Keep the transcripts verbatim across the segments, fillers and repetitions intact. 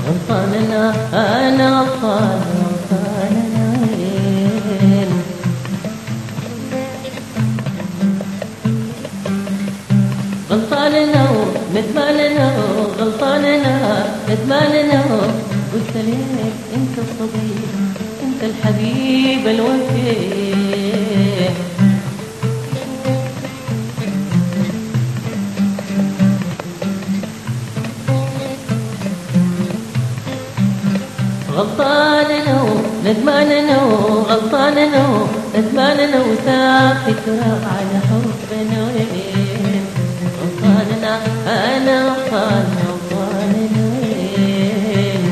غلطاننا أنا غلطان غلطاننا وين غلطاننا ندماننا غلطاننا ندماننا قلت ليك انت الصديق انت الحبيب الوفي غلطاننا ندماننا غلطاننا ندماننا وساق تراب على حبنا وين غلطاننا أنا غلطان غلطاننا وين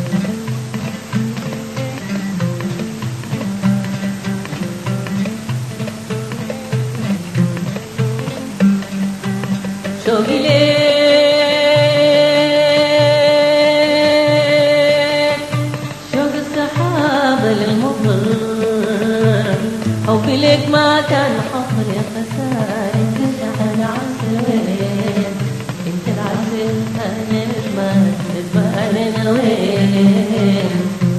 شوقي ليك شوق السحاب للمطر حبي ليك ما كان حصر يا خسارة انت على عسل وين انت العسل انا ندمان ندماننا وين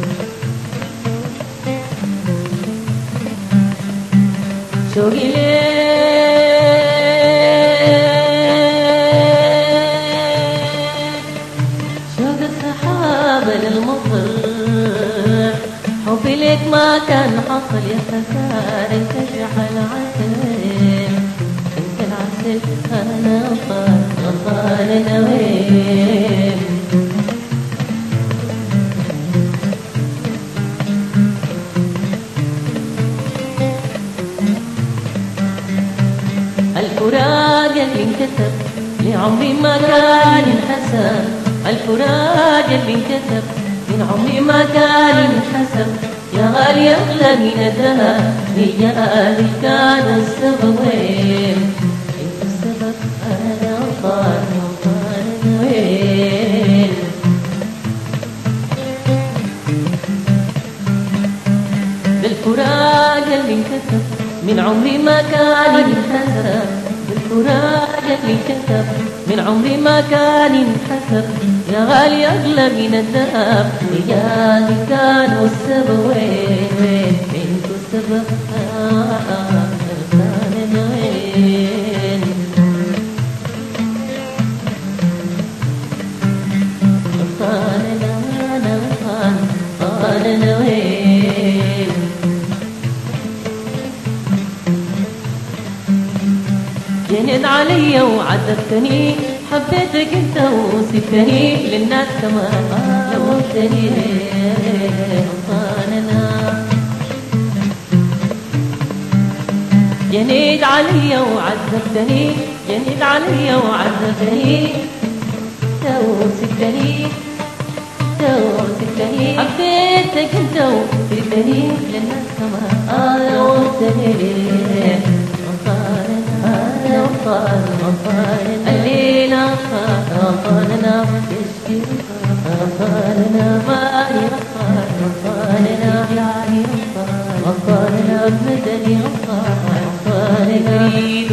شوقي ليك شوق السحاب للمطر حبي ليك ما كان حصل يا خسارة انت جحل عسل انت العسل انا غلطان غلطاننا وين الفراق اللي انكتب لعمري ما كان ينحسب الفراق اللي انكتب من عمري ما كان ينحسب يا غالي أغلى من الذهب رجالي كان السبب وين انت السبب أنا غلطان غلطان وين بالفراق اللي انكتب من عمري ما كان ينحسب بالفراق اللي انكتب من عمري ما كان ينحسب يا غالي أغلى من الذهب رجالي كانوا السبب وين وين انتوا السبب غلطاننا وين غلطاننا أنا غلطان غلطاننا وين جنت علي وعذبتني حبيتك انت وسبتني للناس كمان لومتني غلطاننا جنيت علي وعذبتني جنيت علي وعذبتني وسبتني وسبتني حبيتك انت وسبتني للناس كمان لومتني غلطان غلطان الليلة غلطاننا تشكي غلطاننا ماني غلطان غلطاننا يعني غلطان غلطاننا بمدني غلطان غلطاننا